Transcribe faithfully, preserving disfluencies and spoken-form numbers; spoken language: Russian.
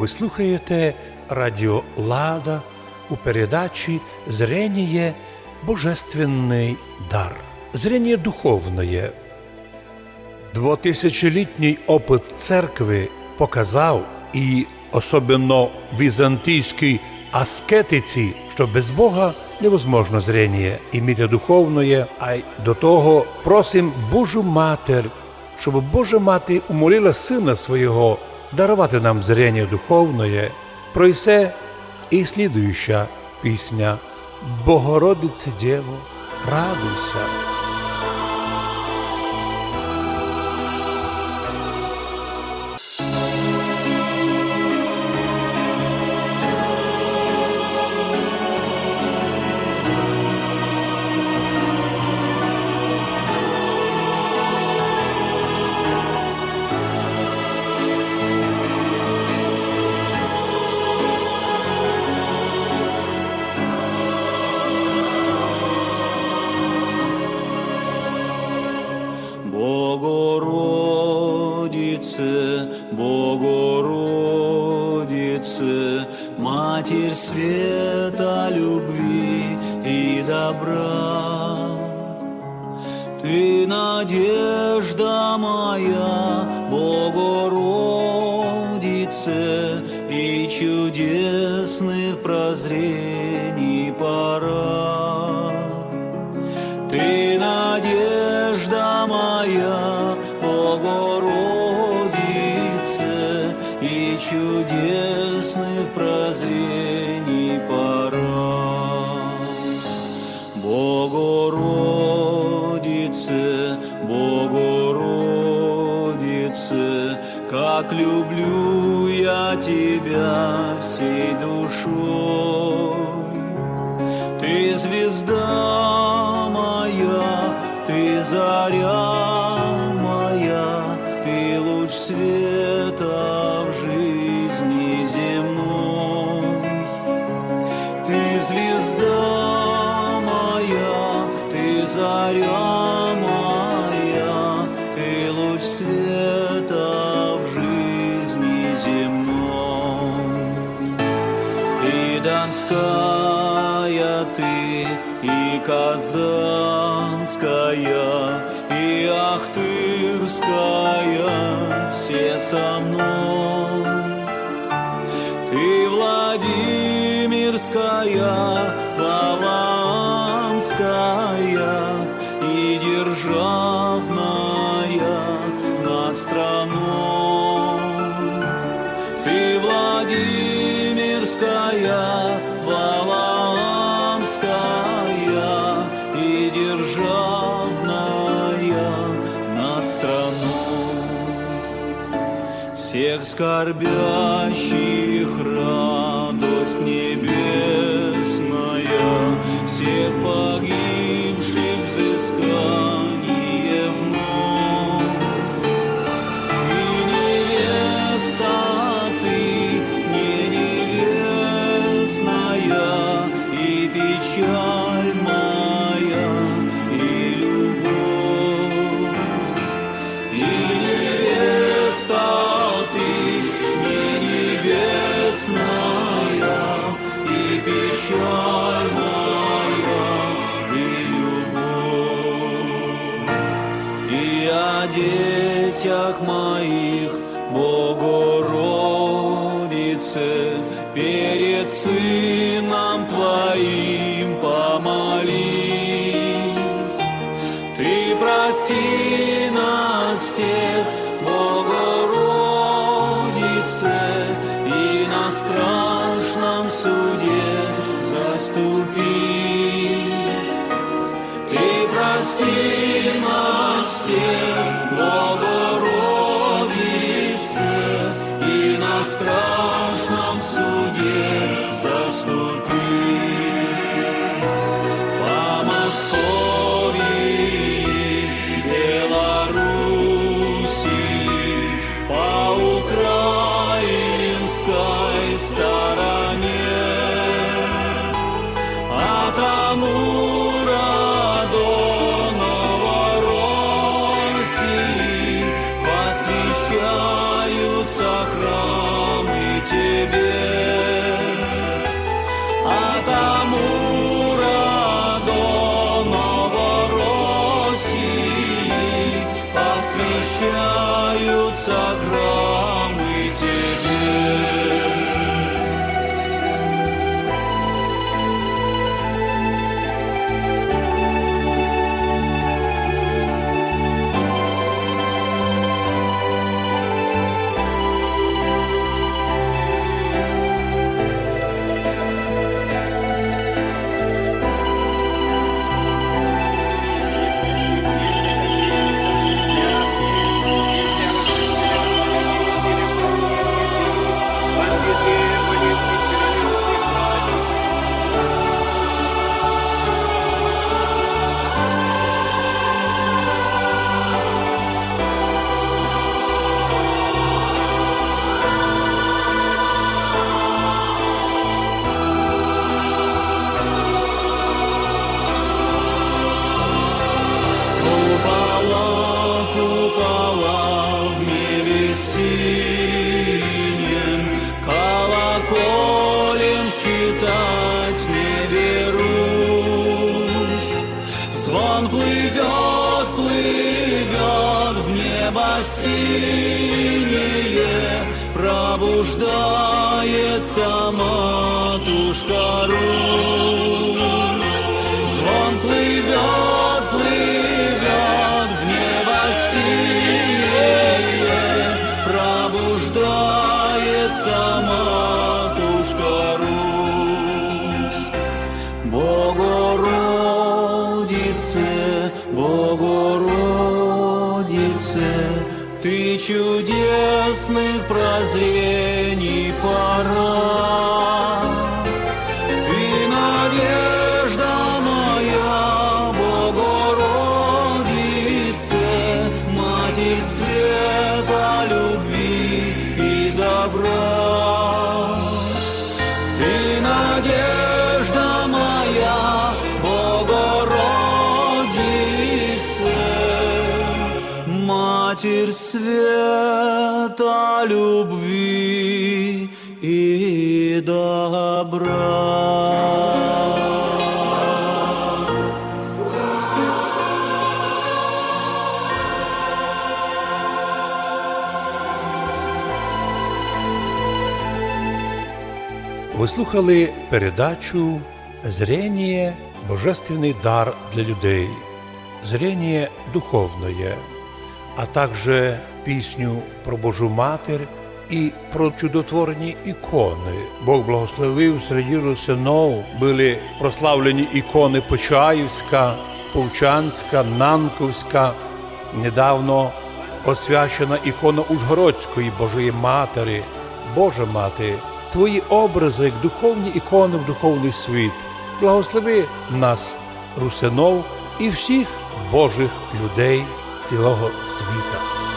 Ви слухаєте Радіо Лада у передачі «Зрение – божественный дар». Зрение духовное. Двотисячолітній опит церкви показав, і особливо візантійській аскетиці, що без Бога невозможно зрение іміти духовне, а й до того просим Божу Матір, щоб Божа Мати умолила Сина Свого дарувати нам зрение духовне. Про це і слідуюча пісня «Богородице Дєво, радуйся». Богородице, Богородице, Матерь света, любви и добра. Ты надежда моя, Богородице, и чудесных прозрений пора. Ты надежда моя, Богородице, и чудесных прозрений пора. Богородице, Богородице, как люблю я тебя всей душой. Ты звезда моя, ты заря моя, ты луч света в жизни земной. Ты звезда моя, ты заря моя, ты луч света в жизни земной. И Донская ты, и Казанская, и Ахтырская, все со мной. Ты Владимирская, Валаамская и державная над страной. Ты Владимирская, Валаамская и державная над страной. Всех скорбящих радость небесная, всех погибших взыскание вновь. И невеста ты не невестная, и печаль моя, и любовь. И невеста ты не невестная, и печаль моя, и любовь. И о детях моих, Богородице, перед Сыном Твоим помолись. Ты прости нас всех, Богородице, и на страшном суде заступись. Ты прости нас всех, Богородице, и на страшном суде заступись. По Московии, Беларуси, по украинской стороне, от Амура до Новороссии посвящаются храмы тебе, а тому радо Новороссии посвящаются храмы тебе. Считать не берусь. Звон плывет, плывет в небо синее, пробуждается матушка Русь. Звон плывет, плывет в небо синее, пробуждается матушка Русь. Богородице, Богородице, ты чудесных прозрений пора. Ты надежда моя, Богородице, Матерь света, любви и добра. Ты надежда моя, Богородице, Матерь света, любви и добра. Ви слухали передачу «Зрение – божественний дар для людей», «Зрение духовное», а также пісню про Божу Матір і про чудотворні ікони. Бог благословив, серед русинов були прославлені ікони Почаївська, Повчанська, Нанковська, недавно освячена ікона Ужгородської Божої Матері. Божа Мати, Твої образи, як духовні ікони в духовний світ, благослови нас, русинов, і всіх Божих людей цілого світа.